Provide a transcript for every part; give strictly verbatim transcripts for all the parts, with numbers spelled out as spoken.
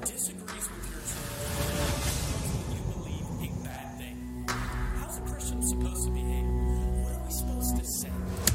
disagrees with your truth, you believe a bad thing. How's a Christian supposed to behave? What are we supposed to say?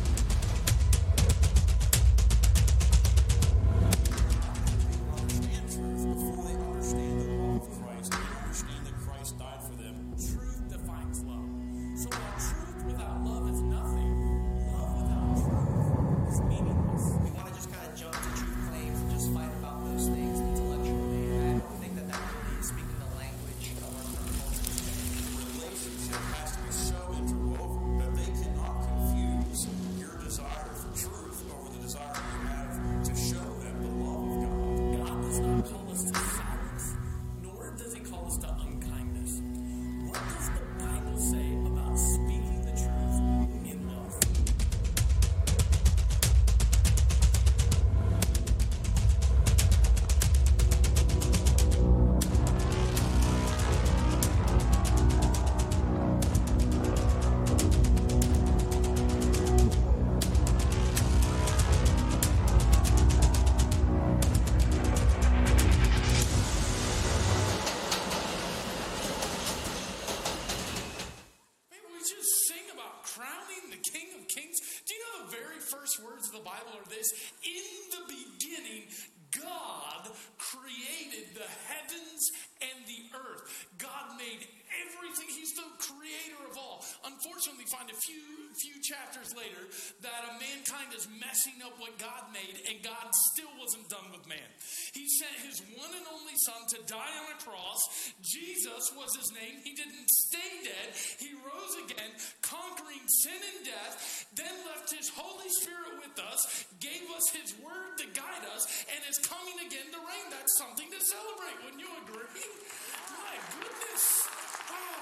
Understand truth before they understand the law of Christ. They understand that Christ died for them. Truth defines love. So while truth without love is nothing, love without truth is meaningless. We want to just kind of jump to truth claims and just fight about those things intellectually. And I don't think that that really is speaking the language of our current culture. Relationship has to be so interwoven that they cannot confuse your desire for truth over the desire you have to show them the love of God. God does not call us to silence, nor does he call us to unkindness. What does the Bible say about speaking the truth in love? Maybe we just sing about crowning the King of Kings. Do you know the very first words of the Bible are this? In the beginning, God created the heavens and the earth. God made everything. He's the creator of all. Unfortunately, we find a few few chapters later that a mankind is messing up what God made, and God still wasn't done with man. He sent his one and only son to die on a cross. Jesus was his name. He didn't stay dead. He rose again, conquering sin and death, then left his Holy Spirit with us, gave us his word to guide us, and is coming again to reign. That's something to celebrate. Wouldn't you agree? My goodness. Wow.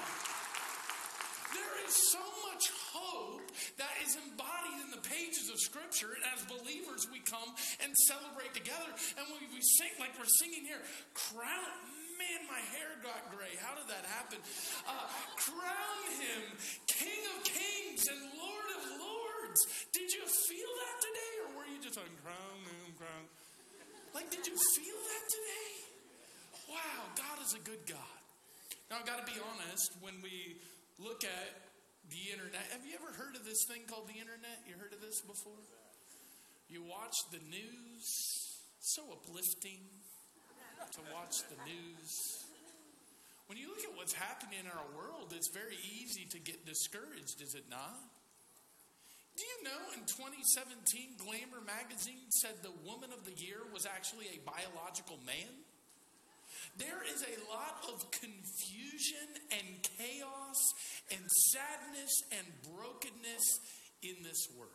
There is so much hope that is embodied in the pages of Scripture. And as believers, we come and celebrate together. And we, we sing like we're singing here. Crown, man, my hair got gray. How did that happen? Uh, crown him King of Kings and Lord of Lords. Did you feel that today? Or were you just like, crown him, crown? Like, did you feel that today? Wow, God is a good God. Now, I've got to be honest, when we look at the internet, have you ever heard of this thing called the internet? You heard of this before? You watch the news, so uplifting to watch the news. When you look at what's happening in our world, it's very easy to get discouraged, is it not? Do you know in twenty seventeen, Glamour magazine said the woman of the year was actually a biological man? There is a lot of confusion and chaos and sadness and brokenness in this world.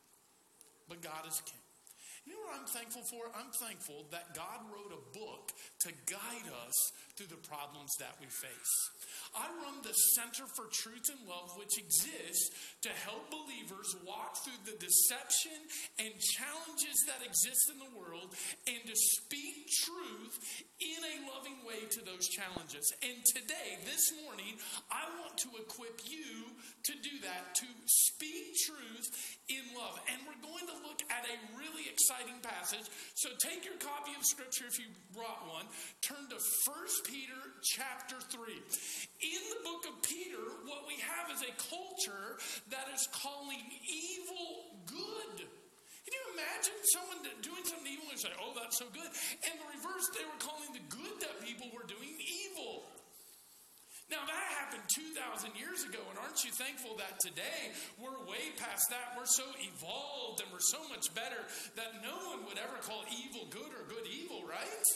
But God is king. You know what I'm thankful for? I'm thankful that God wrote a book to guide us through the problems that we face. I run the Center for Truth and Love, which exists to help believers walk through the deception and challenges that exist in the world and to speak truth in a loving way to those challenges. And today, this morning, I want to equip you to do that, to speak truth in love. And we're going to look at a really exciting passage. So take your copy of Scripture if you brought one. Turn to First Peter chapter three. In the book of Peter, what we have is a culture that is calling evil good. Can you imagine someone doing something evil and say, oh, that's so good? And the reverse, they were calling the good that people were doing evil. Now, that happened two thousand years ago, and aren't you thankful that today we're way past that? We're so evolved and we're so much better that no one would ever call evil good or good evil, right?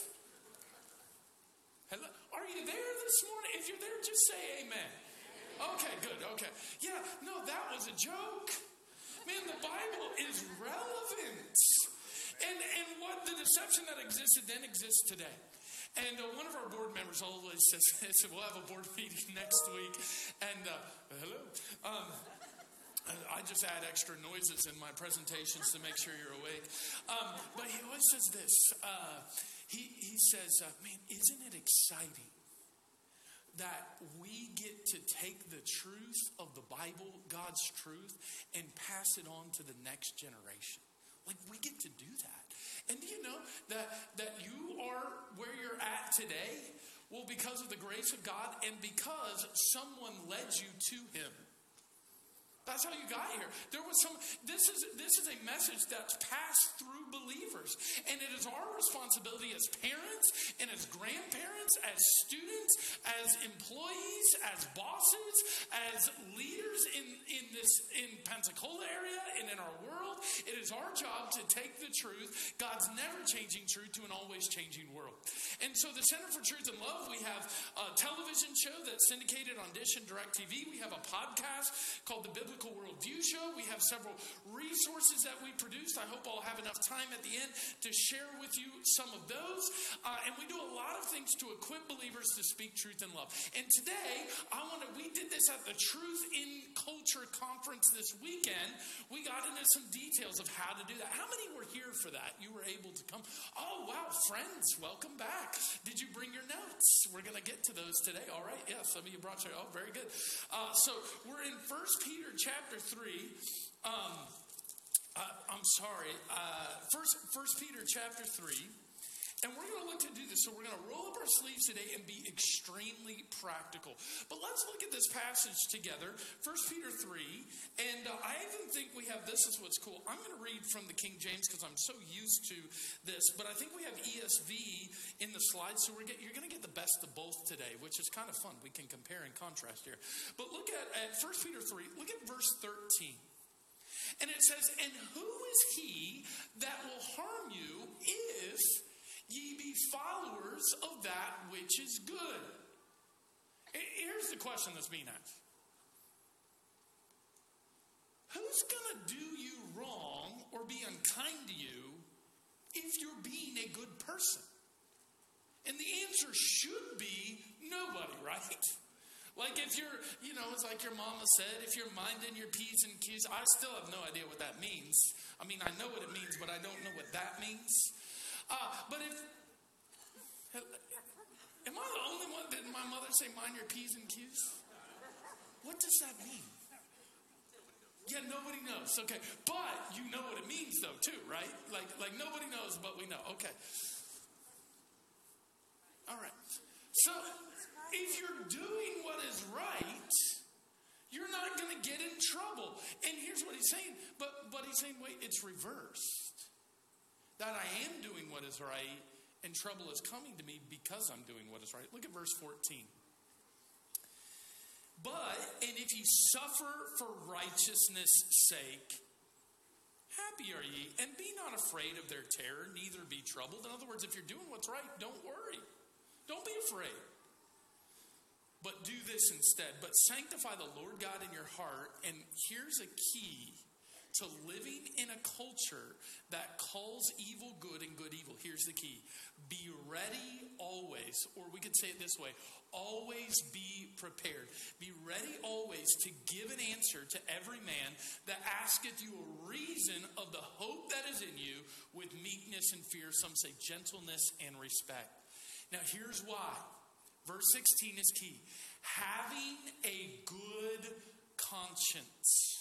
Hello? Are you there this morning? If you're there, just say amen. Okay, good, okay. Yeah, no, that was a joke. Man, the Bible is relevant. And, and what the deception that existed then exists today. And uh, one of our board members always says, said, we'll have a board meeting next week. And, uh, hello. Um, I just add extra noises in my presentations to make sure you're awake. Um, but he always says this. Uh, he, he says, uh, man, isn't it exciting that we get to take the truth of the Bible, God's truth, and pass it on to the next generation? Like, we get to do that. And do you know that, that you are where you're at today? Well, because of the grace of God and because someone led you to him. That's how you got here. There was some, this is, this is a message that's passed through believers. And it is our responsibility as parents and as grandparents, as students, as employees, as bosses, as leaders in, in this, in Pensacola area and in our world. It is our job to take the truth, God's never changing truth, to an always changing world. And so the Center for Truth and Love, we have a television show that's syndicated on Dish and DirecTV. We have a podcast called The Biblical Worldview Show. We have several resources that we produced. I hope I'll have enough time at the end to share with you some of those. Uh, and we do a lot of things to equip believers to speak truth and love. And today, I want to, we did this at the Truth in Culture conference this weekend. We got into some details of how to do that. How many were here for that? You were able to come. Oh, wow, friends, welcome back. Did you bring your notes? We're going to get to those today. All right. Yeah, some of you brought your, oh, very good. Uh, so we're in First Peter chapter three. Um, uh, I'm sorry. Uh, first, First Peter chapter three. And we're going to look to do this. So we're going to roll up our sleeves today and be extremely practical. But let's look at this passage together. First Peter three. And uh, I even think we have, this is what's cool. I'm going to read from the King James because I'm so used to this. But I think we have E S V in the slides. So we're get, you're going to get the best of both today, which is kind of fun. We can compare and contrast here. But look at, at First Peter three. Look at verse thirteen. And it says, and who is he that will harm you if ye be followers of that which is good? Here's the question that's being asked. Who's going to do you wrong or be unkind to you if you're being a good person? And the answer should be nobody, right? Like if you're, you know, it's like your mama said, if you're minding your P's and Q's, I still have no idea what that means. I mean, I know what it means, but I don't know what that means. Uh, but if, am I the only one that my mother say, mind your P's and Q's? What does that mean? Yeah, nobody knows. Okay. But you know what it means though, too, right? Like, like nobody knows, but we know. Okay. All right. So if you're doing what is right, you're not going to get in trouble. And here's what he's saying. But, but he's saying, wait, it's reversed. That I am doing what is right, and trouble is coming to me because I'm doing what is right. Look at verse fourteen. But, and if ye suffer for righteousness' sake, happy are ye, and be not afraid of their terror, neither be troubled. In other words, if you're doing what's right, don't worry. Don't be afraid. But do this instead. But sanctify the Lord God in your heart. And here's a key to living in a culture that calls evil good and good evil. Here's the key. Be ready always, or we could say it this way, always be prepared. Be ready always to give an answer to every man that asketh you a reason of the hope that is in you with meekness and fear, some say gentleness and respect. Now here's why. Verse sixteen is key. Having a good conscience.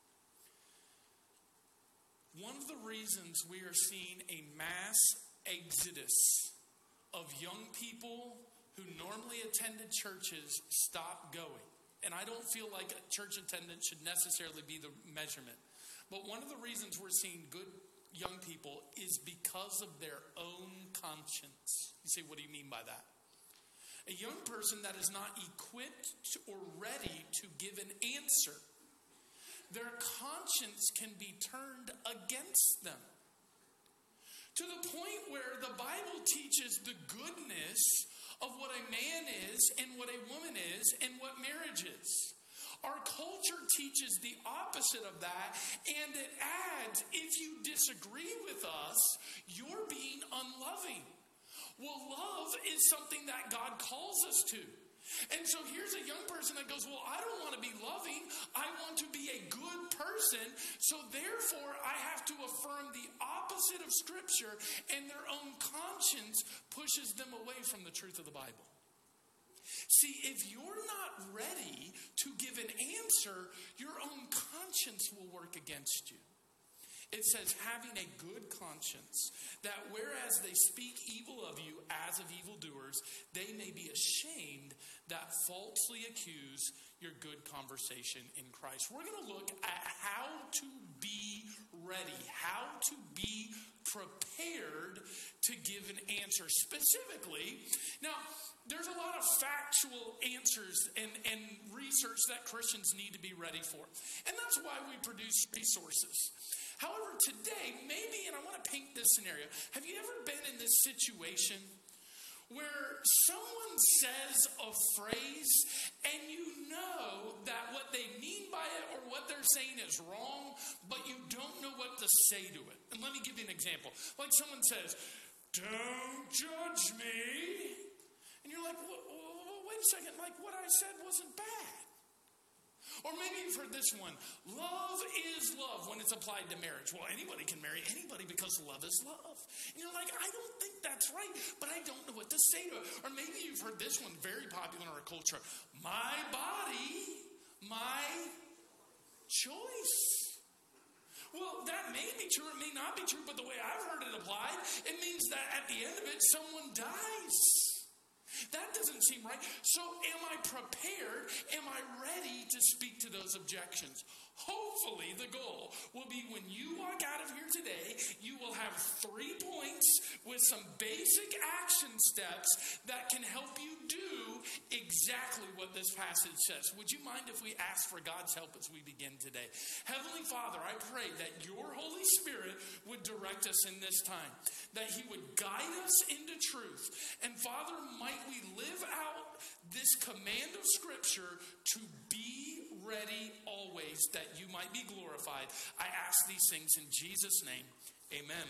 One of the reasons we are seeing a mass exodus of young people who normally attended churches stop going. And I don't feel like church attendance should necessarily be the measurement. But one of the reasons we're seeing good young people is because of their own conscience. You say, what do you mean by that? A young person that is not equipped or ready to give an answer, their conscience can be turned against them. To the point where the Bible teaches the goodness of what a man is and what a woman is and what marriage is. Our culture teaches the opposite of that, and it adds, if you disagree with us, you're being unloving. Well, love is something that God calls us to. And so here's a young person that goes, well, I don't want to be loving. I want to be a good person. So therefore, I have to affirm the opposite of Scripture, and their own conscience pushes them away from the truth of the Bible. See, if you're not ready to give an answer, your own conscience will work against you. It says, having a good conscience, that whereas they speak evil of you as of evildoers, they may be ashamed that falsely accuse your good conversation in Christ. We're going to look at how to be ready, how to be prepared to give an answer. Specifically, now, there's a lot of factual answers and, and research that Christians need to be ready for. And that's why we produce resources. However, today, maybe, and I want to paint this scenario. Have you ever been in this situation where someone says a phrase and you know that what they mean by it or what they're saying is wrong, but you don't know what to say to it? And let me give you an example. Like someone says, "Don't judge me." And you're like, wait a second, like what I said wasn't bad. Or maybe you've heard this one, love is love when it's applied to marriage. Well, anybody can marry anybody because love is love. And you're like, I don't think that's right, but I don't know what to say to it. Or maybe you've heard this one, very popular in our culture, my body, my choice. Well, that may be true, it may not be true, but the way I've heard it applied, it means that at the end of it, someone dies. That doesn't seem right. So am I prepared? Am I ready to speak to those objections? Hopefully the goal will be when you walk out of here today, you will have three points with some basic action steps that can help you do exactly what this passage says. Would you mind if we ask for God's help as we begin today? Heavenly Father, I pray that your Holy Spirit would direct us in this time, that he would guide us into truth. And Father, might we live out this command of Scripture to be ready always, that you might be glorified. I ask these things in Jesus' name. Amen.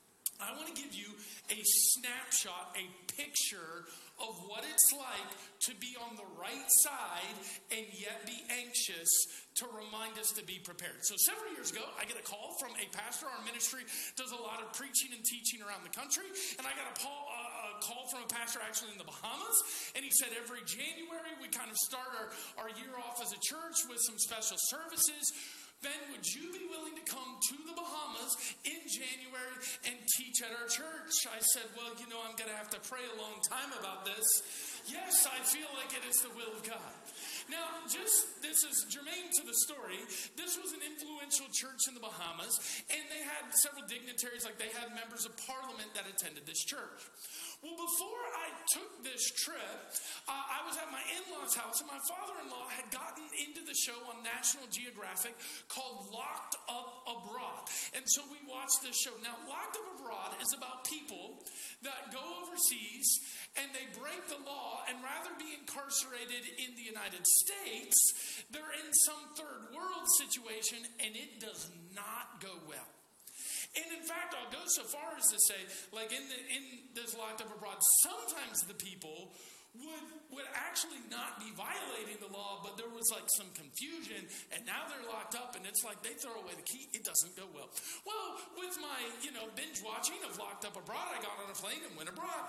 I want to give you a snapshot, a picture of what it's like to be on the right side and yet be anxious, to remind us to be prepared. So several years ago, I get a call from a pastor. Our ministry does a lot of preaching and teaching around the country. And I got a, call, uh, a call from a pastor actually in the Bahamas. And he said every January we kind of start our, our year off as a church with some special services. Ben, would you be willing to come to the Bahamas in January and teach at our church? I said, well, you know, I'm going to have to pray a long time about this. Yes, I feel like it is the will of God. Now, just, this is germane to the story. This was an influential church in the Bahamas, and they had several dignitaries, like they had members of parliament that attended this church. Well, before I took this trip, uh, I was at my in-laws' house, and my father-in-law had gotten into the show on National Geographic called Locked Up Abroad. And so we watched this show. Now, Locked Up Abroad is about people that go overseas and they break the law, and rather be incarcerated in the United States, they're in some third world situation, and it does not go well. And in fact, I'll go so far as to say, like in the, in this Locked Up Abroad, sometimes the people would would actually not be violating the law, but there was like some confusion, and now they're locked up, and it's like they throw away the key. It doesn't go well. Well, with my, you know, binge watching of Locked Up Abroad, I got on a plane and went abroad.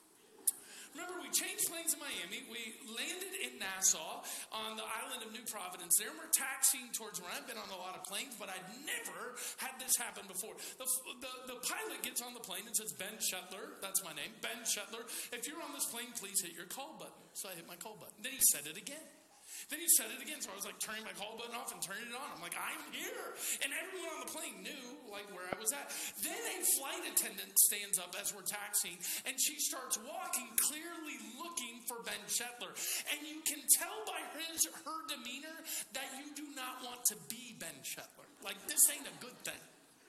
Remember, we changed planes in Miami. We landed in Nassau on the island of New Providence. There we're taxiing towards where I've been on a lot of planes, but I'd never had this happen before. The, the, the pilot gets on the plane and says, Ben Shetler, that's my name, Ben Shetler, if you're on this plane, please hit your call button. So I hit my call button. Then he said it again. Then he said it again, so I was like turning my call button off and turning it on. I'm like, I'm here. And everyone on the plane knew like where I was at. Then a flight attendant stands up as we're taxiing, and she starts walking, clearly looking for Ben Shetler. And you can tell by his, her demeanor that you do not want to be Ben Shetler. Like, this ain't a good thing.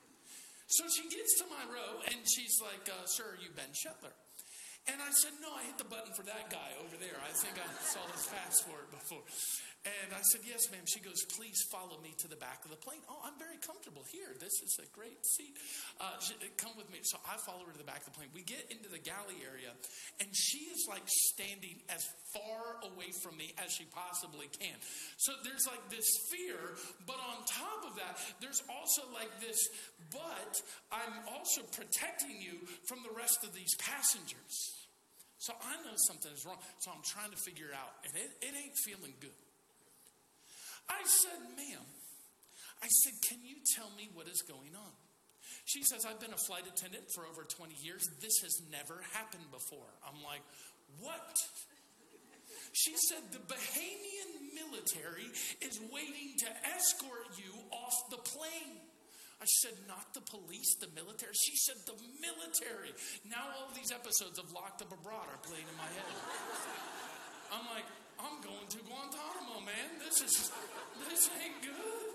So she gets to my row, and she's like, uh, sir, are you Ben Shetler? And I said, no, I hit the button for that guy over there. I think I saw his passport before. And I said, yes, ma'am. She goes, please follow me to the back of the plane. Oh, I'm very comfortable here. This is a great seat. Uh, she, come with me. So I follow her to the back of the plane. We get into the galley area, and she is like standing as far away from me as she possibly can. So there's like this fear, but on top of that, there's also like this, but I'm also protecting you from the rest of these passengers. So I know something is wrong. So I'm trying to figure it out, and it, it ain't feeling good. I said, ma'am, I said, can you tell me what is going on? She says, I've been a flight attendant for over twenty years. This has never happened before. I'm like, what? She said, the Bahamian military is waiting to escort you off the plane. I said, not the police, the military. She said, the military. Now all these episodes of Locked Up Abroad are playing in my head. I'm like, I'm going to Guantanamo, man. This is, this ain't good.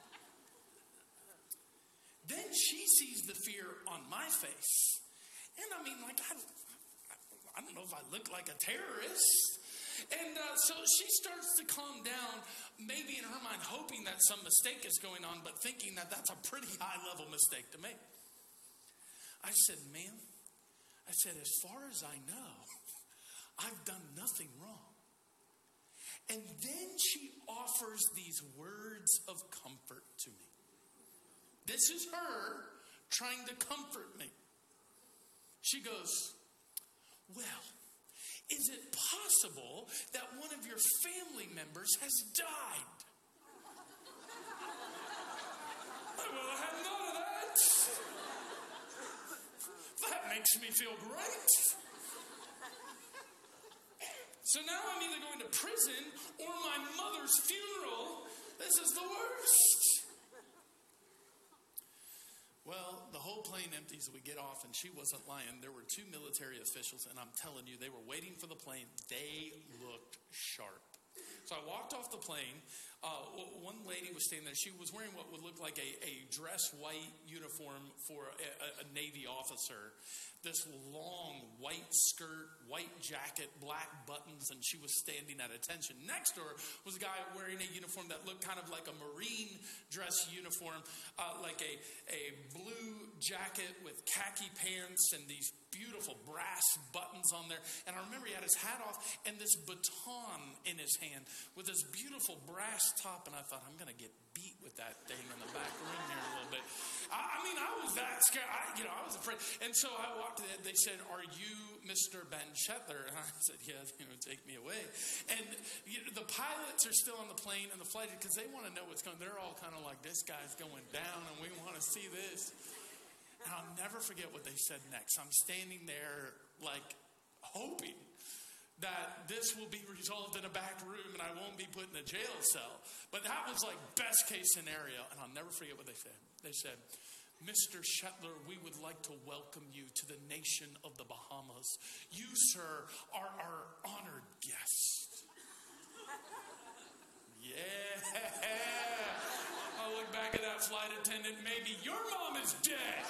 Then she sees the fear on my face. And I mean, like, I, I don't know if I look like a terrorist. And uh, so she starts to calm down, maybe in her mind hoping that some mistake is going on, but thinking that that's a pretty high-level mistake to make. I said, ma'am, I said, as far as I know, I've done nothing wrong. And then she offers these words of comfort to me. This is her trying to comfort me. She goes, well, is it possible that one of your family members has died? Well, I hadn't thought of that. That makes me feel great. So now I'm either going to prison or my mother's funeral. This is the worst. Well, the whole plane empties. We get off, and she wasn't lying. There were two military officials, and I'm telling you, they were waiting for the plane. They looked sharp. So I walked off the plane. Uh, one lady was standing there. She was wearing what would look like a, a dress white uniform for a, a Navy officer. This long white skirt, white jacket, black buttons, and she was standing at attention. Next to her was a guy wearing a uniform that looked kind of like a Marine dress uniform, uh, like a, a blue jacket with khaki pants and these beautiful brass buttons on there. And I remember he had his hat off and this baton in his hand with this beautiful brass top. And I thought, I'm going to get beat with that thing in the back room here a little bit. I, I mean, I was that scared. I, you know, I was afraid. And so I walked in. They said, are you Mister Ben Shetler? And I said, yeah, you know, take me away. And you know, the pilots are still on the plane and the flight because they want to know what's going on. They're all kind of like, this guy's going down and we want to see this. And I'll never forget what they said next. I'm standing there like hoping that this will be resolved in a back room and I won't be put in a jail cell. But that was like best case scenario. And I'll never forget what they said. They said, Mister Shetler, we would like to welcome you to the nation of the Bahamas. You, sir, are our honored guest. Yeah. I look back at that flight attendant. Maybe your mom is dead.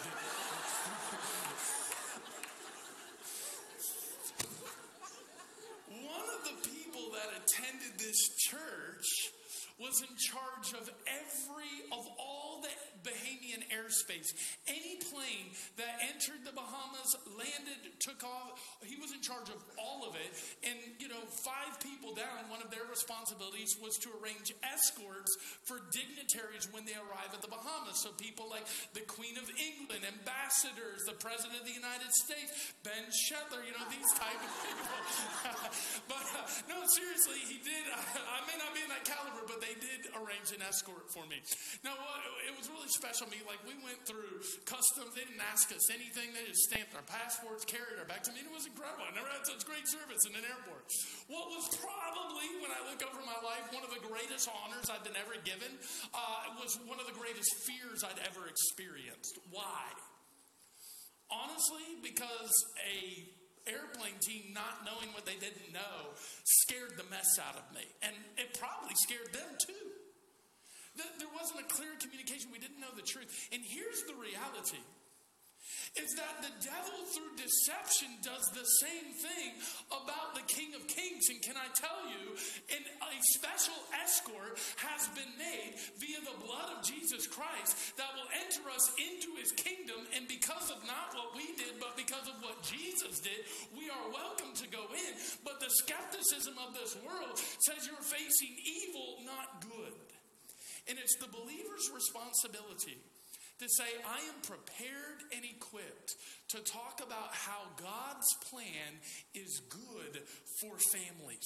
One of the people that attended this church was in charge of every, of all the Bahamian airspace. Any plane that entered the Bahamas, landed, took off, he was in charge of all of it. And, you know, five people down, one of their responsibilities was to arrange escorts for dignitaries when they arrive at the Bahamas. So people like the Queen of England, ambassadors, the President of the United States, Ben Shetler, you know, these type of people. But, uh, no, seriously, he did. I, I may not be in that caliber, but they did arrange an escort for me. Now, uh, it was really special to me. Like, we went through customs. They didn't ask us anything. They just stamped our passports, carried our bags. I mean, it was incredible. I never had such great service in an airport. What was probably, when I look over my life, one of the greatest honors I've been ever given uh, was one of the greatest fears I'd ever experienced. Why? Honestly, because a airplane team not knowing what they didn't know scared the mess out of me. And it probably scared them too. There wasn't a clear communication. We didn't know the truth. And here's the reality. Is that the devil through deception does the same thing about the King of Kings. And can I tell you, an, a special escort has been made via the blood of Jesus Christ that will enter us into his kingdom. And because of not what we did, but because of what Jesus did, we are welcome to go in. But the skepticism of this world says you're facing evil, not good. And it's the believer's responsibility to say, I am prepared and equipped to talk about how God's plan is good for families.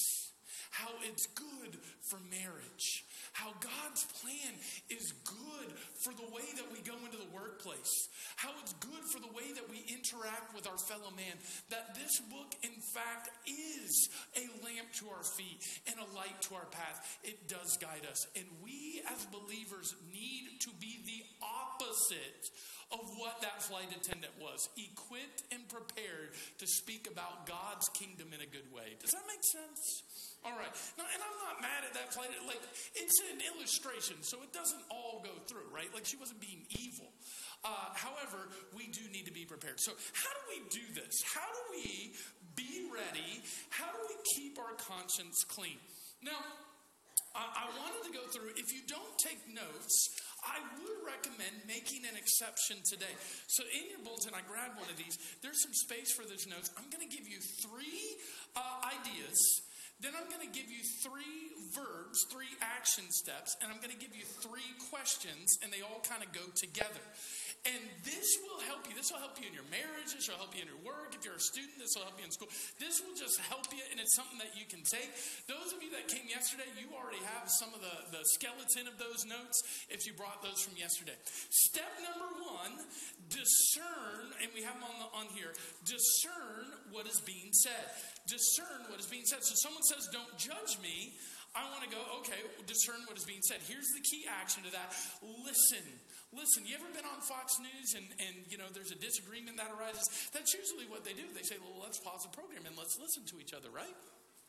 how it's good for marriage, how God's plan is good for the way that we go into the workplace, how it's good for the way that we interact with our fellow man, that this book, in fact, is a lamp to our feet and a light to our path. It does guide us. And we as believers need to be the opposite of what that flight attendant was, equipped and prepared to speak about God's kingdom in a good way. Does that make sense? All right. Now, and I'm not mad at that flight. Like, it's an illustration, so it doesn't all go through, right? Like, she wasn't being evil. Uh, however, we do need to be prepared. So how do we do this? How do we be ready? How do we keep our conscience clean? Now, I, I wanted to go through, if you don't take notes, I would recommend making an exception today. So in your bulletin, I grabbed one of these. There's some space for those notes. I'm going to give you three uh, ideas. Then I'm going to give you three verbs, three action steps, and I'm going to give you three questions, and they all kind of go together. And this will help you. This will help you in your marriage. This will help you in your work. If you're a student, this will help you in school. This will just help you, and it's something that you can take. Those of you that came yesterday, you already have some of the, the skeleton of those notes if you brought those from yesterday. Step number one, discern, and we have them on, the, on here, discern what is being said. Discern what is being said. So someone says, don't judge me. I want to go, okay, discern what is being said. Here's the key action to that. Listen. Listen, you ever been on Fox News and, and, you know, there's a disagreement that arises? That's usually what they do. They say, well, let's pause the program and let's listen to each other, right?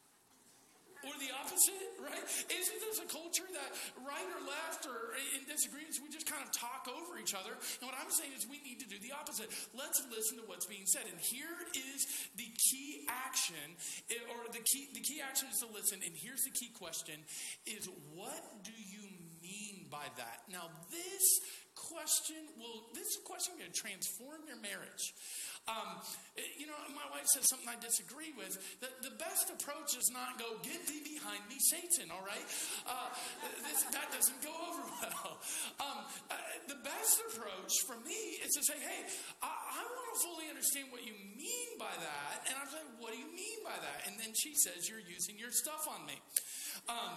Or the opposite, right? Isn't this a culture that right or left or in disagreements, we just kind of talk over each other? And what I'm saying is we need to do the opposite. Let's listen to what's being said. And here is the key action, or the key, the key action is to listen. And here's the key question is, what do you mean by that? Now, this question will, this question is going to transform your marriage. Um, you know, my wife says something I disagree with. The, the best approach is not go, get thee behind me, Satan, all right? Uh, this, that doesn't go over well. Um, uh, the best approach for me is to say, hey, I, I want to fully understand what you mean by that. And I'm like, what do you mean by that? And then she says, you're using your stuff on me. Um,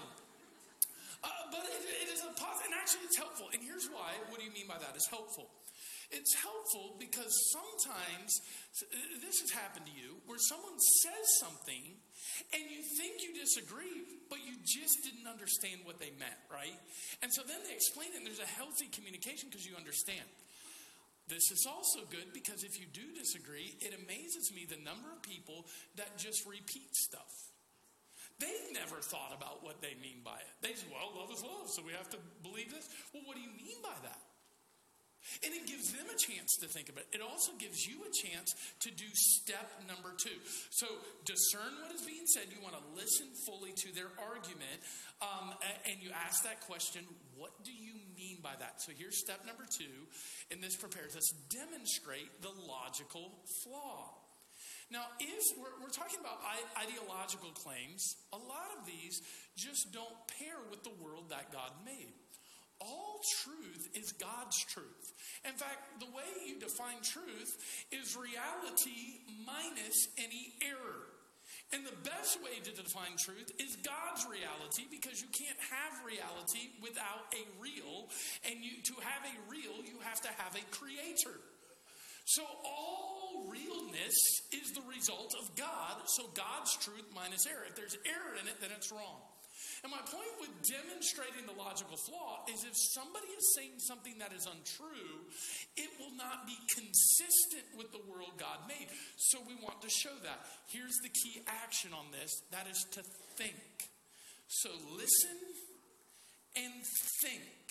uh, but it, it is a positive, and actually it's helpful. And here's why. What do you mean by that? It's helpful. It's helpful because sometimes, this has happened to you, where someone says something and you think you disagree, but you just didn't understand what they meant, right? And so then they explain it, and there's a healthy communication because you understand. This is also good because if you do disagree, it amazes me the number of people that just repeat stuff. They've never thought about what they mean by it. They say, well, love is love, so we have to believe this. Well, what do you mean by that? And it gives them a chance to think about it. It also gives you a chance to do step number two. So discern what is being said. You want to listen fully to their argument. Um, and you ask that question, what do you mean by that? So here's step number two. And this prepares us. Demonstrate the logical flaw. Now, if we're, we're talking about ideological claims, a lot of these just don't pair with the world that God made. All truth is God's truth. In fact, the way you define truth is reality minus any error. And the best way to define truth is God's reality, because you can't have reality without a real. And you, to have a real, you have to have a creator. So all realness is the result of God. So God's truth minus error. If there's error in it, then it's wrong. And my point with demonstrating the logical flaw is if somebody is saying something that is untrue, it will not be consistent with the world God made. So we want to show that. Here's the key action on this. That is to think. So listen and think.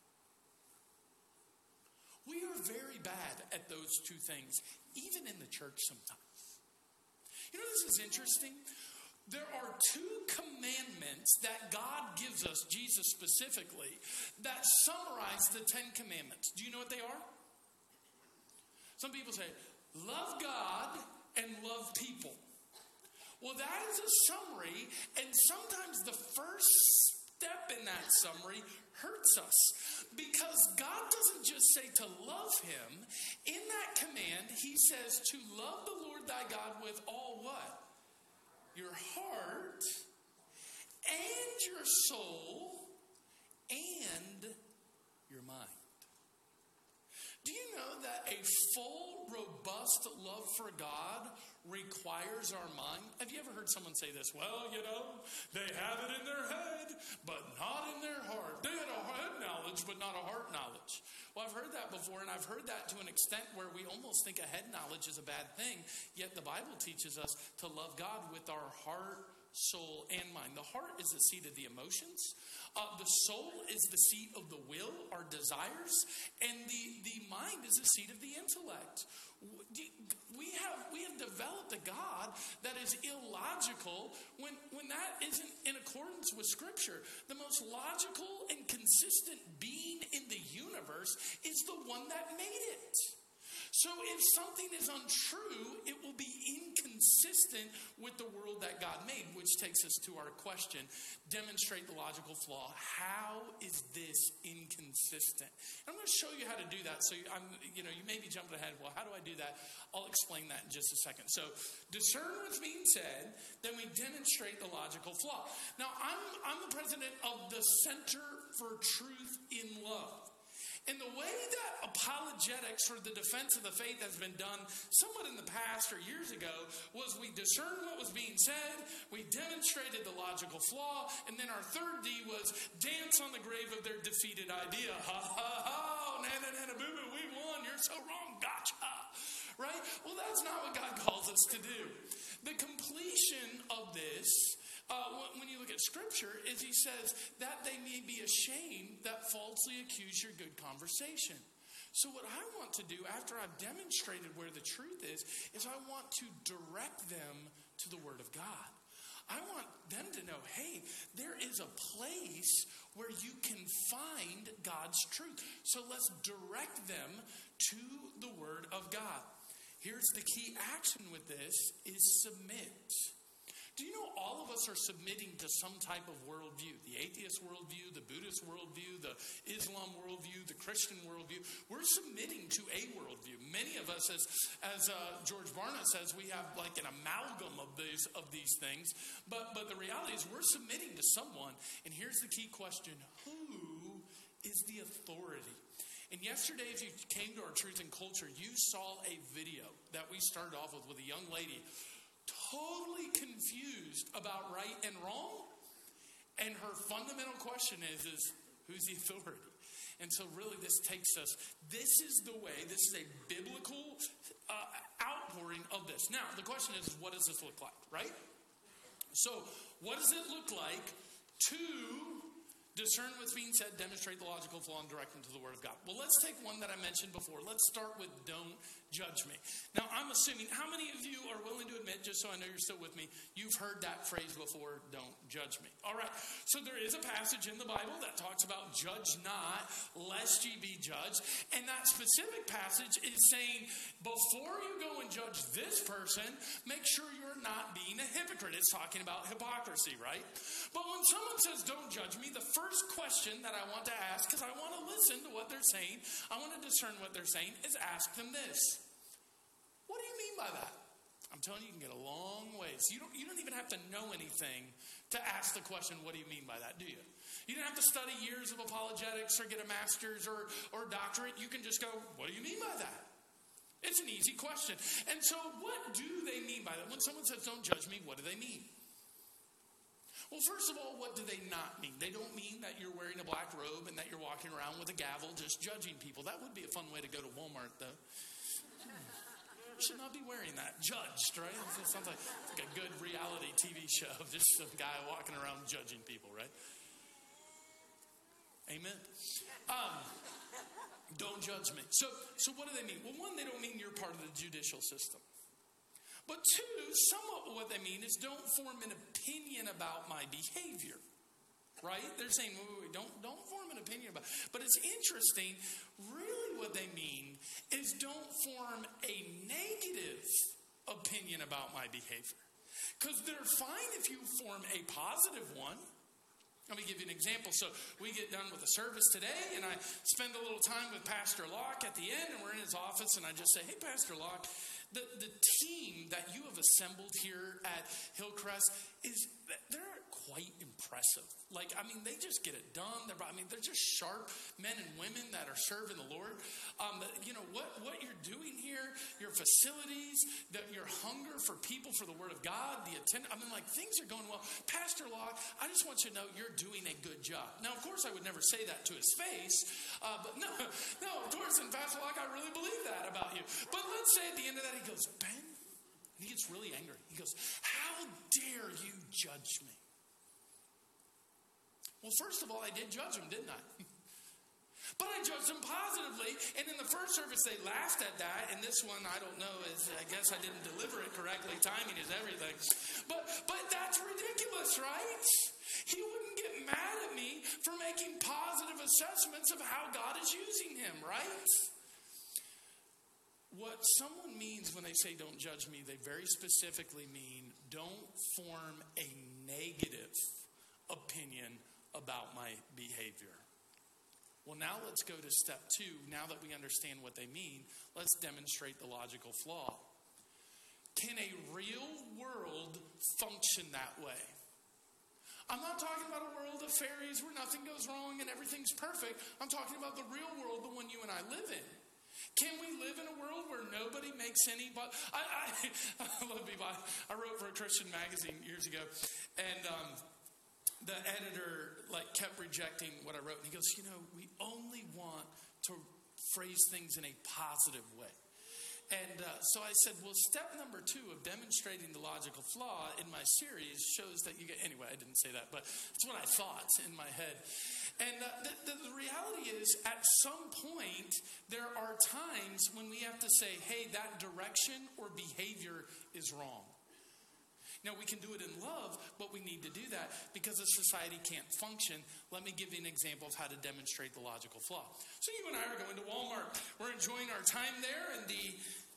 We are very bad at those two things, even in the church sometimes. You know, this is interesting. There are two commandments that God gives us, Jesus specifically, that summarize the Ten Commandments. Do you know what they are? Some people say, love God and love people. Well, that is a summary, and sometimes the first step in that summary hurts us. Because God doesn't just say to love him. In that command, he says to love the Lord thy God with all what? Your heart and your soul and your mind. Do you know that a full, robust love for God requires our mind? Have you ever heard someone say this? Well, you know, they have it in their head, but not in their heart. They had a head knowledge, but not a heart knowledge. Well, I've heard that before, and I've heard that to an extent where we almost think a head knowledge is a bad thing. Yet the Bible teaches us to love God with our heart, soul, and mind. The heart is the seat of the emotions. Uh, the soul is the seat of the will, our desires, and the, the mind is the seat of the intellect. We have we have developed a God that is illogical when, when that isn't in accordance with Scripture. The most logical and consistent being in the universe is the one that made it. So if something is untrue, it will be inconsistent with the world that God made, which takes us to our question. Demonstrate the logical flaw. How is this inconsistent? And I'm going to show you how to do that. So I'm, you know, you may be jumping ahead. Well, how do I do that? I'll explain that in just a second. So discern what's being said, then we demonstrate the logical flaw. Now, I'm, I'm the president of the Center for Truth in Love. And the way that apologetics for the defense of the faith has been done somewhat in the past or years ago was we discerned what was being said, we demonstrated the logical flaw, and then our third D was dance on the grave of their defeated idea. Ha ha ha, nana nana boo boo, we won, you're so wrong, gotcha. Right? Well, that's not what God calls us to do. The completion of this, Uh, when you look at Scripture, is he says that they may be ashamed that falsely accuse your good conversation. So what I want to do after I've demonstrated where the truth is, is I want to direct them to the Word of God. I want them to know, hey, there is a place where you can find God's truth. So let's direct them to the Word of God. Here's the key action with this is submit. Do you know all of us are submitting to some type of worldview? The atheist worldview, the Buddhist worldview, the Islam worldview, the Christian worldview. We're submitting to a worldview. Many of us, as as uh, George Barna says, we have like an amalgam of these of these things. But but the reality is we're submitting to someone. And here's the key question: who is the authority? And yesterday, if you came to our Truth and Culture, you saw a video that we started off with with a young lady totally confused about right and wrong. And her fundamental question is, is who's the authority? And so really this takes us, this is the way, this is a biblical uh, outpouring of this. Now, the question is, what does this look like, right? So, what does it look like to discern what's being said, demonstrate the logical flaw, and direct them to the Word of God? Well, let's take one that I mentioned before. Let's start with don't judge me. Now, I'm assuming, how many of you are willing to admit, just so I know you're still with me, you've heard that phrase before, don't judge me. All right, so there is a passage in the Bible that talks about judge not, lest ye be judged. And that specific passage is saying, before you go and judge this person, make sure you're not being a hypocrite. It's talking about hypocrisy, right? But when someone says, don't judge me, the first question that I want to ask, because I want to listen to what they're saying, I want to discern what they're saying, is ask them this. What do you mean by that? I'm telling you, you can get a long ways. You don't, you don't even have to know anything to ask the question, what do you mean by that, do you? You don't have to study years of apologetics or get a master's or, or a doctorate. You can just go, what do you mean by that? It's an easy question. And so what do they mean by that? When someone says, don't judge me, what do they mean? Well, first of all, what do they not mean? They don't mean that you're wearing a black robe and that you're walking around with a gavel just judging people. That would be a fun way to go to Walmart, though. Should not be wearing that. Judged, right? It sounds like, like a good reality T V show. Just some guy walking around judging people, right? Amen. Um, don't judge me. So, so what do they mean? Well, one, they don't mean you're part of the judicial system. But two, somewhat what they mean is don't form an opinion about my behavior. Right? They're saying, wait, wait, wait, don't, don't form an opinion about it. But it's interesting, really what they mean is don't form a negative opinion about my behavior. Because they're fine if you form a positive one. Let me give you an example. So we get done with the service today, and I spend a little time with Pastor Locke at the end, and we're in his office, and I just say, hey, Pastor Locke, the, the team that you have assembled here at Hillcrest, is they're quite impressive. Like, I mean, they just get it done. They're, I mean, they're just sharp men and women that are serving the Lord. Um, the, you know, what, what you're doing here, your facilities, the, your hunger for people, for the Word of God, the attend. I mean, like, things are going well. Pastor Locke, I just want you to know you're doing a good job. Now, of course, I would never say that to his face, uh, but no, no, of course, and Pastor Locke, I really believe that about you. But let's say at the end of that, he goes, Ben, he gets really angry. He goes, how dare you judge me? Well, first of all, I did judge him, didn't I? But I judged him positively. And in the first service, they laughed at that. And this one, I don't know, is I guess I didn't deliver it correctly. Timing is everything. But, but that's ridiculous, right? He wouldn't get mad at me for making positive assessments of how God is using him, right? What someone means when they say don't judge me, they very specifically mean don't form a negative opinion about my behavior. Well, now let's go to step two. Now that we understand what they mean, let's demonstrate the logical flaw. Can a real world function that way? I'm not talking about a world of fairies where nothing goes wrong and everything's perfect. I'm talking about the real world, the one you and I live in. Can we live in a world where nobody makes any... But I, I, I love me. I wrote for a Christian magazine years ago, and um, the editor like kept rejecting what I wrote. And he goes, you know, we only want to phrase things in a positive way. And uh, so I said, well, step number two of demonstrating the logical flaw in my series shows that you get... Anyway, I didn't say that, but it's what I thought in my head. And uh, the, the, the reality is, at some point, there are times when we have to say, hey, that direction or behavior is wrong. Now, we can do it in love, but we need to do that because a society can't function. Let me give you an example of how to demonstrate the logical flaw. So you and I are going to Walmart. We're enjoying our time there, and the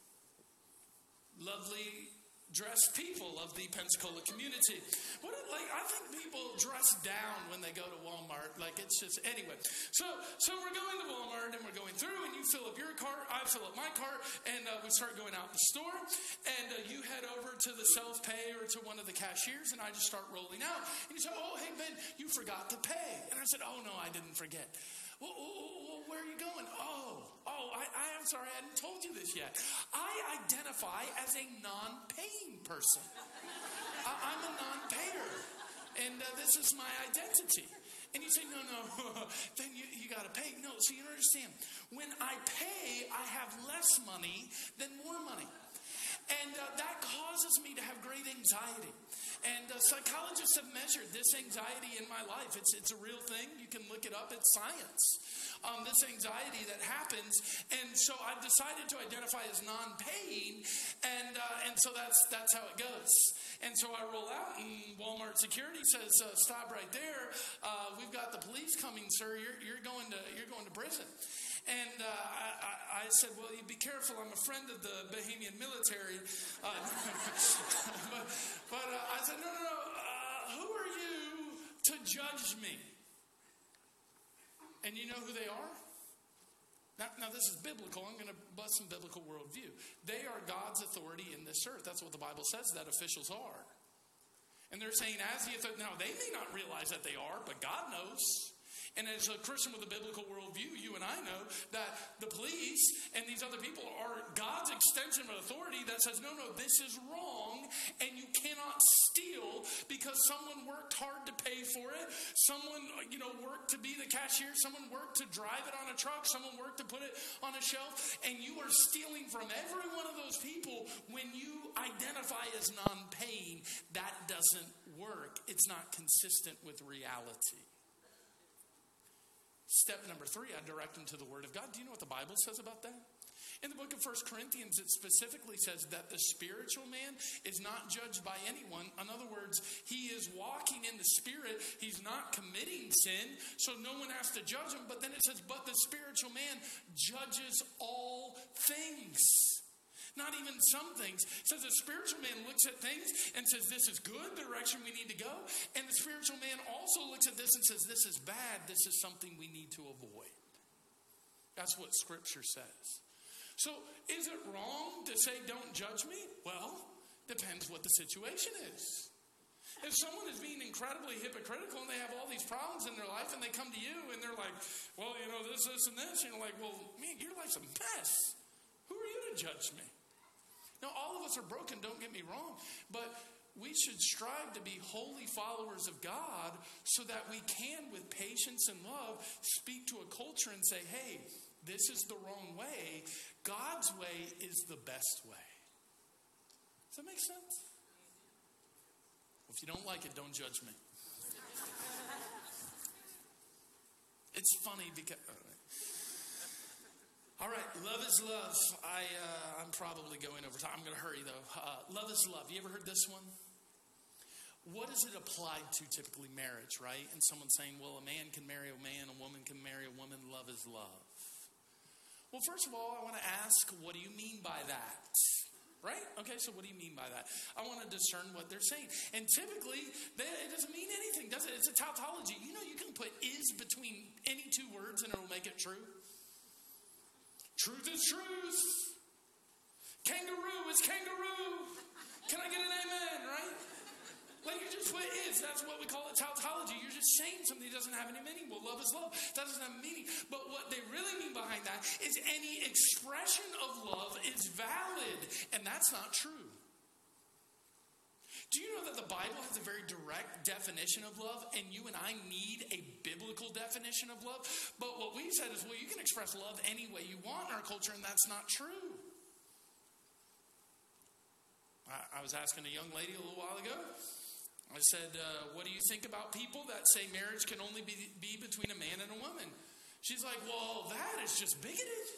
lovely dressed people of the Pensacola community. What like I think people dress down when they go to Walmart. Like it's just anyway. So so we're going to Walmart and we're going through, and you fill up your cart, I fill up my cart, and uh, we start going out the store. And uh, you head over to the self-pay or to one of the cashiers, and I just start rolling out. And you say, "Oh, hey Ben, you forgot to pay." And I said, "Oh no, I didn't forget." Well, well, where are you going? Oh, oh, I, I, I'm sorry, I hadn't told you this yet. I identify as a non-paying person. I, I'm a non-payer, and uh, this is my identity. And you say, no, no, then you, you got to pay. No, so you don't understand. When I pay, I have less money than more money. And uh, that causes me to have great anxiety. And uh, psychologists have measured this anxiety in my life. It's it's a real thing. You can look it up. It's science. Um, this anxiety that happens. And so I've decided to identify as non-paying. And uh, and so that's that's how it goes. And so I roll out, and Walmart security says, uh, "Stop right there. Uh, we've got the police coming, sir. You're you're going to you're going to prison." And uh, I, I, I said, well, you be careful. I'm a friend of the Bahamian military. Uh, but but uh, I said, no, no, no. Uh, who are you to judge me? And you know who they are? Now, now this is biblical. I'm going to bust some biblical worldview. They are God's authority in this earth. That's what the Bible says that officials are. And they're saying, as the authority, now they may not realize that they are, but God knows. And as a Christian with a biblical worldview, you and I know that the police and these other people are God's extension of authority that says, no, no, this is wrong, and you cannot steal because someone worked hard to pay for it. Someone, you know, worked to be the cashier. Someone worked to drive it on a truck. Someone worked to put it on a shelf. And you are stealing from every one of those people when you identify as non-paying. That doesn't work. It's not consistent with reality. Step number three, I direct them to the Word of God. Do you know what the Bible says about that? In the book of First Corinthians, it specifically says that the spiritual man is not judged by anyone. In other words, he is walking in the Spirit. He's not committing sin, so no one has to judge him. But then it says, but the spiritual man judges all things. Not even some things. It says the spiritual man looks at things and says, this is good, the direction we need to go. And the spiritual man also looks at this and says, this is bad, this is something we need to avoid. That's what Scripture says. So is it wrong to say, don't judge me? Well, depends what the situation is. If someone is being incredibly hypocritical and they have all these problems in their life and they come to you and they're like, well, you know, this, this, and this, and you're like, well, man, your life's a mess. Who are you to judge me? Now, all of us are broken, don't get me wrong, but we should strive to be holy followers of God so that we can, with patience and love, speak to a culture and say, hey, this is the wrong way. God's way is the best way. Does that make sense? If you don't like it, don't judge me. It's funny because... All right, love is love. I, uh, I'm probably going over time. I'm going to hurry, though. Uh, love is love. You ever heard this one? What is it applied to typically? Marriage, right? And someone's saying, well, a man can marry a man, a woman can marry a woman. Love is love. Well, first of all, I want to ask, what do you mean by that? Right? Okay, so what do you mean by that? I want to discern what they're saying. And typically, they, it doesn't mean anything, does it? It's a tautology. You know, you can put is between any two words and it'll make it true. Truth is truth. Kangaroo is kangaroo. Can I get an amen, right? Like you just put is. That's what we call a tautology. You're just saying something that doesn't have any meaning. Well, love is love. That doesn't have meaning. But what they really mean behind that is any expression of love is valid. And that's not true. Do you know that the Bible has a very direct definition of love, and you and I need a biblical definition of love? But what we've said is, well, you can express love any way you want in our culture, and that's not true. I, I was asking a young lady a little while ago. I said, uh, what do you think about people that say marriage can only be, be between a man and a woman? She's like, well, that is just bigoted.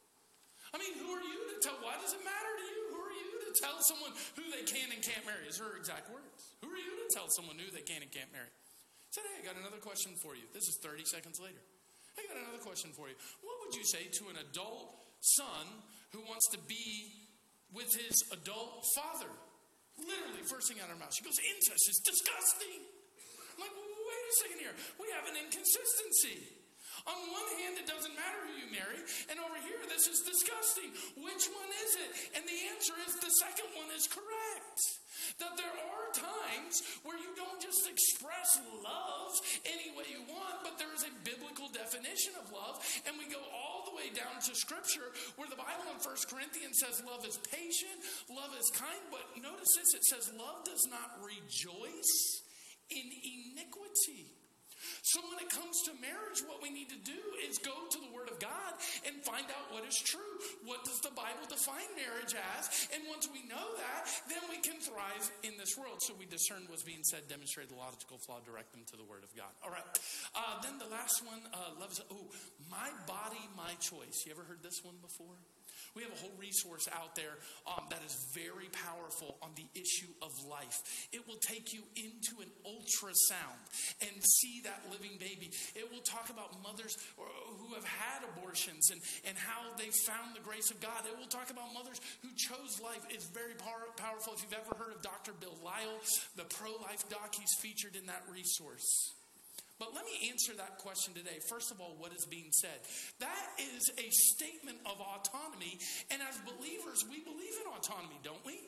I mean, who are you to tell? Why does it matter to you? Who are you to tell someone who they can and can't marry? Is her exact words. Who are you to tell someone who they can and can't marry? I said, hey, I got another question for you. This is thirty seconds later. I got another question for you. What would you say to an adult son who wants to be with his adult father? Literally, first thing out of her mouth. She goes, incest is disgusting. I'm like, well, wait a second here. We have an inconsistency. On one hand, it doesn't matter who you marry. And over here, this is disgusting. Which one is it? And the answer is the second one is correct. That there are times where you don't just express love any way you want, but there is a biblical definition of love. And we go all the way down to Scripture where the Bible in First Corinthians says love is patient, love is kind. But notice this, it says love does not rejoice in iniquity. So when it comes to marriage, what we need to do is go to the Word of God and find out what is true. What does the Bible define marriage as? And once we know that, then we can thrive in this world. So we discern what's being said, demonstrate the logical flaw, direct them to the Word of God. All right. Uh, then the last one, uh, loves, oh, my body, my choice. You ever heard this one before? We have a whole resource out there um, that is very powerful on the issue of life. It will take you into an ultrasound and see that living baby. It will talk about mothers who have had abortions and, and how they found the grace of God. It will talk about mothers who chose life. It's very power, powerful. If you've ever heard of Doctor Bill Lyle, the pro-life doc, he's featured in that resource. But let me answer that question today. First of all, what is being said? That is a statement of autonomy. And as believers, we believe in autonomy, don't we?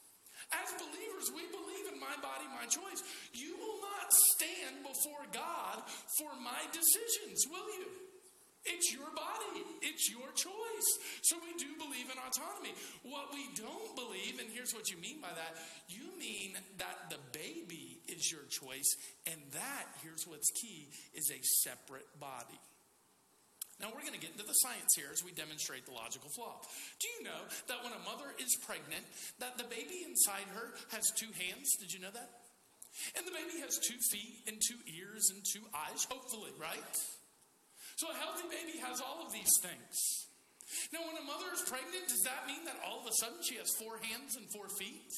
As believers, we believe in my body, my choice. You will not stand before God for my decisions, will you? It's your body. It's your choice. So we do believe in autonomy. What we don't believe, and here's what you mean by that, you mean that the baby is your choice, and that, here's what's key, is a separate body. Now we're going to get into the science here as we demonstrate the logical flaw. Do you know that when a mother is pregnant, that the baby inside her has two hands? Did you know that? And the baby has two feet and two ears and two eyes, hopefully, right? So a healthy baby has all of these things. Now, when a mother is pregnant, does that mean that all of a sudden she has four hands and four feet?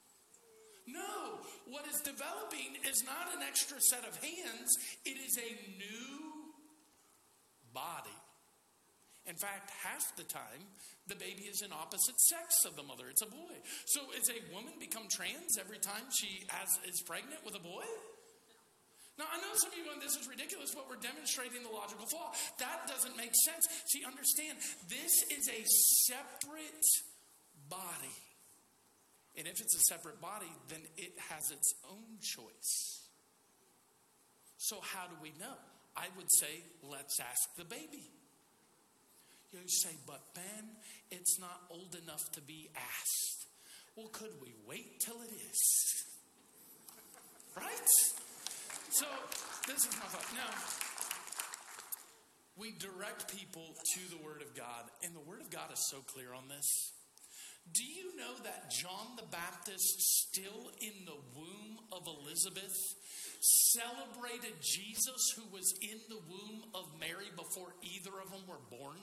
No. What is developing is not an extra set of hands. It is a new body. In fact, half the time, the baby is an opposite sex of the mother. It's a boy. So is a woman become trans every time she has, is pregnant with a boy? Now, I know some of you going, this is ridiculous, but we're demonstrating the logical flaw. That doesn't make sense. See, understand, this is a separate body. And if it's a separate body, then it has its own choice. So how do we know? I would say, let's ask the baby. You say, but Ben, it's not old enough to be asked. Well, could we wait till it is? Right? So, this is my thought. Now, we direct people to the Word of God, and the Word of God is so clear on this. Do you know that John the Baptist, still in the womb of Elizabeth, celebrated Jesus who was in the womb of Mary before either of them were born?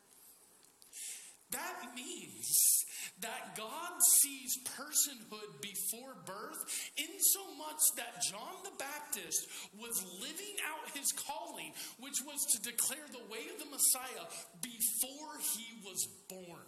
That means that God sees personhood before birth, in so much that John the Baptist was living out his calling, which was to declare the way of the Messiah before he was born.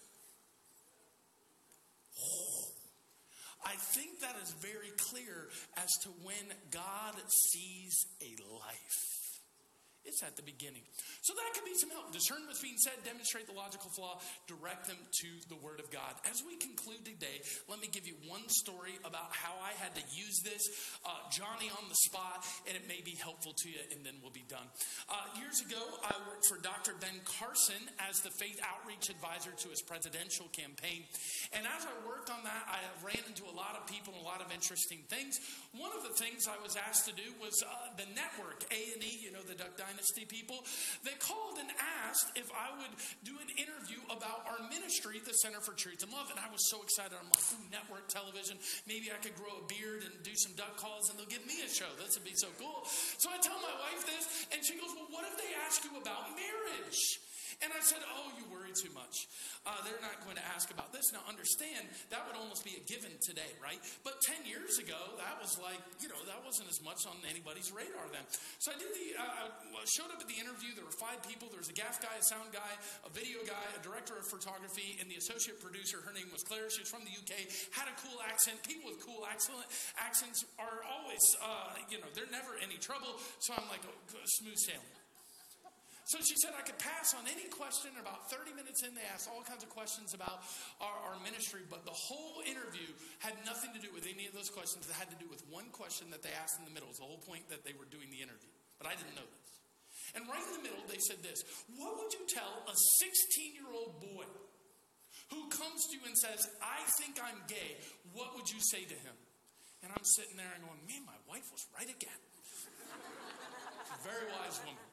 I think that is very clear as to when God sees a life. It's at the beginning. So that could be some help. Discern what's being said, demonstrate the logical flaw, direct them to the Word of God. As we conclude today, let me give you one story about how I had to use this. Uh, Johnny on the spot, and it may be helpful to you, and then we'll be done. Uh, years ago, I worked for Doctor Ben Carson as the faith outreach advisor to his presidential campaign. And as I worked on that, I ran into a lot of people and a lot of interesting things. One of the things I was asked to do was uh, the network, A and E, you know, the Duck Dynasty people. They called and asked if I would do an interview about our ministry, the Center for Truth and Love. And I was so excited. I'm like, ooh, network television. Maybe I could grow a beard and do some duck calls and they'll give me a show. This would be so cool. So I tell my wife this and she goes, well, what if they ask you about marriage? And I said, oh, you worry too much. Uh, they're not going to ask about this. Now, understand, that would almost be a given today, right? But ten years ago, that was like, you know, that wasn't as much on anybody's radar then. So I did the, uh, I showed up at the interview. There were five people. There was a gaff guy, a sound guy, a video guy, a director of photography, and the associate producer. Her name was Claire. She was from the U K, had a cool accent. People with cool accent, accents are always, uh, you know, they're never any trouble. So I'm like, oh, smooth sailing. So she said I could pass on any question. About thirty minutes in, they asked all kinds of questions about our, our ministry, but the whole interview had nothing to do with any of those questions. It had to do with one question that they asked in the middle. It was the whole point that they were doing the interview. But I didn't know this. And right in the middle, they said this: what would you tell a sixteen-year-old boy who comes to you and says, I think I'm gay? What would you say to him? And I'm sitting there and going, man, my wife was right again. She's a very wise woman.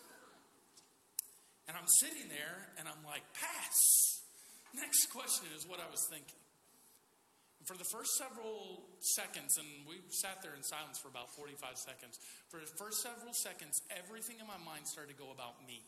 And I'm sitting there, and I'm like, pass. Next question is what I was thinking. And for the first several seconds, and we sat there in silence for about forty-five seconds. For the first several seconds, everything in my mind started to go about me.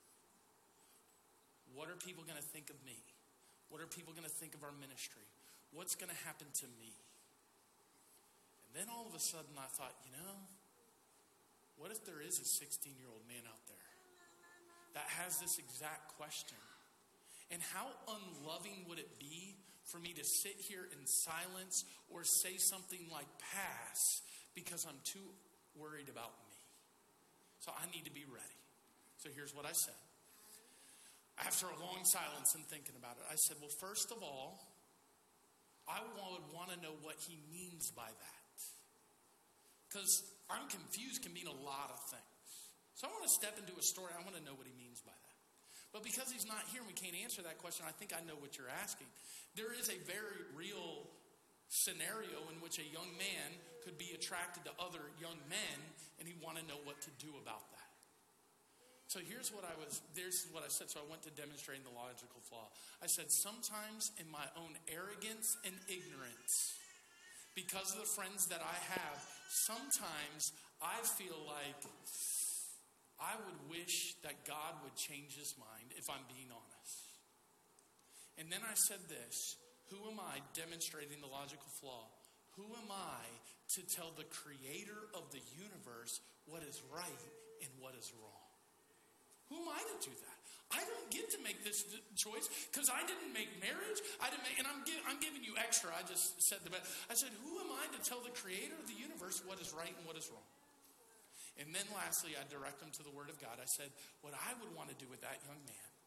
What are people going to think of me? What are people going to think of our ministry? What's going to happen to me? And then all of a sudden, I thought, you know, what if there is a sixteen-year-old man out there that has this exact question? And how unloving would it be for me to sit here in silence or say something like pass because I'm too worried about me? So I need to be ready. So here's what I said. After a long silence and thinking about it, I said, well, first of all, I would want to know what he means by that. Because I'm confused can mean a lot of things. So I want to step into a story. I want to know what he means by that. But because he's not here and we can't answer that question, I think I know what you're asking. There is a very real scenario in which a young man could be attracted to other young men, and he'd want to know what to do about that. So here's what I was, this is what I said. So I went to demonstrating the logical flaw. I said, sometimes in my own arrogance and ignorance, because of the friends that I have, sometimes I feel like I would wish that God would change his mind, if I'm being honest. And then I said this: who am I demonstrating the logical flaw? Who am I to tell the creator of the universe what is right and what is wrong? Who am I to do that? I don't get to make this choice because I didn't make marriage. I didn't make, and I'm, give, I'm giving you extra. I just said the best. I said, who am I to tell the creator of the universe what is right and what is wrong? And then lastly, I direct them to the Word of God. I said, what I would want to do with that young man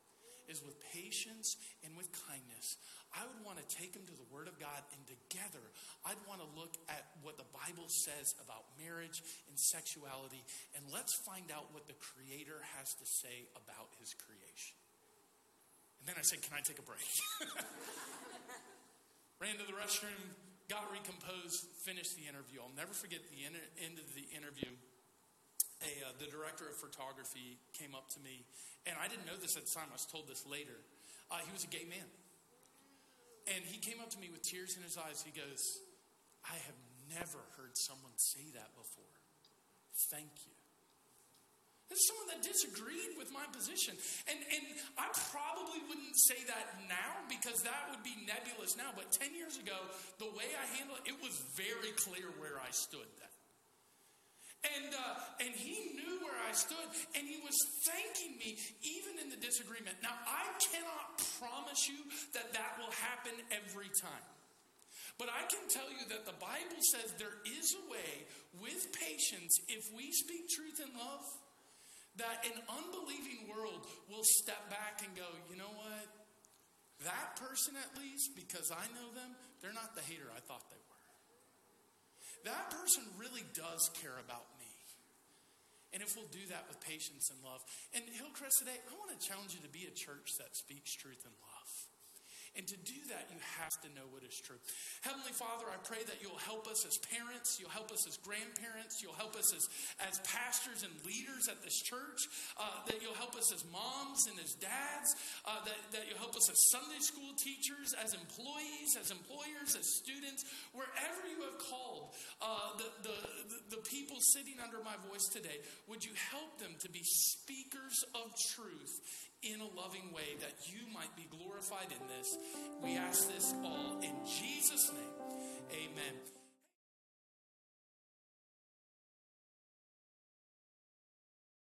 is with patience and with kindness. I would want to take them to the Word of God, and together I'd want to look at what the Bible says about marriage and sexuality, and let's find out what the Creator has to say about his creation. And then I said, can I take a break? Ran to the restroom, got recomposed, finished the interview. I'll never forget the inter- end of the interview. A, uh, the director of photography came up to me, and I didn't know this at the time. I was told this later. Uh, he was a gay man. And he came up to me with tears in his eyes. He goes, I have never heard someone say that before. Thank you. This is someone that disagreed with my position. And, and I probably wouldn't say that now because that would be nebulous now. But ten years ago, the way I handled it, it was very clear where I stood then. And uh, and he knew where I stood, and he was thanking me even in the disagreement. Now, I cannot promise you that that will happen every time. But I can tell you that the Bible says there is a way with patience, if we speak truth in love, that an unbelieving world will step back and go, you know what? That person at least, because I know them, they're not the hater I thought they were. That person really does care about me. And if we'll do that with patience and love. And Hillcrest today, I want to challenge you to be a church that speaks truth in love. And to do that, you have to know what is true. Heavenly Father, I pray that you'll help us as parents, you'll help us as grandparents, you'll help us as, as pastors and leaders at this church, uh, that you'll help us as moms and as dads, uh, that, that you'll help us as Sunday school teachers, as employees, as employers, as students, wherever you have called uh, the, the, the, the people sitting under my voice today. Would you help them to be speakers of truth in a loving way, that you might be glorified in this? We ask this all in Jesus' name. Amen.